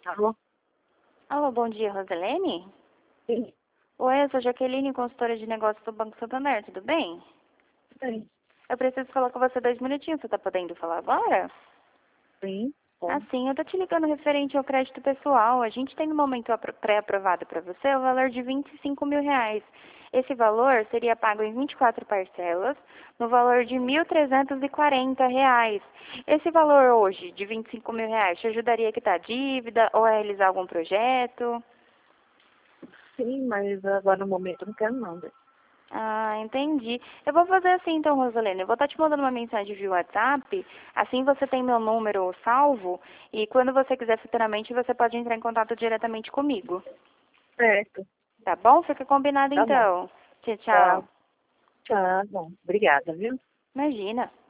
Alô? Alô, bom dia, Roselene? Sim, Oi, eu sou Jaqueline, consultora de negócios do Banco Santander, tudo bem? sim, Eu preciso falar com você 2 minutinhos, você tá podendo falar agora? sim, bom. Sim, eu tô te ligando referente ao crédito pessoal. A gente tem no momento pré-aprovado para você o valor de R$ 25.000. Esse valor seria pago em 24 parcelas, no valor de R$ 1.340. Esse valor hoje, de R$ 25.000, te ajudaria a quitar a dívida ou a realizar algum projeto? Sim, mas agora no momento eu não quero não, né? Entendi. Eu vou fazer assim então, Rosalene. Eu vou estar te mandando uma mensagem via WhatsApp. Assim você tem meu número salvo. E quando você quiser futuramente, você pode entrar em contato diretamente comigo. Certo, Tá bom? Fica combinado tá bom. então. Tchau, Tá, tchau. tá bom. Obrigada, viu? Imagina.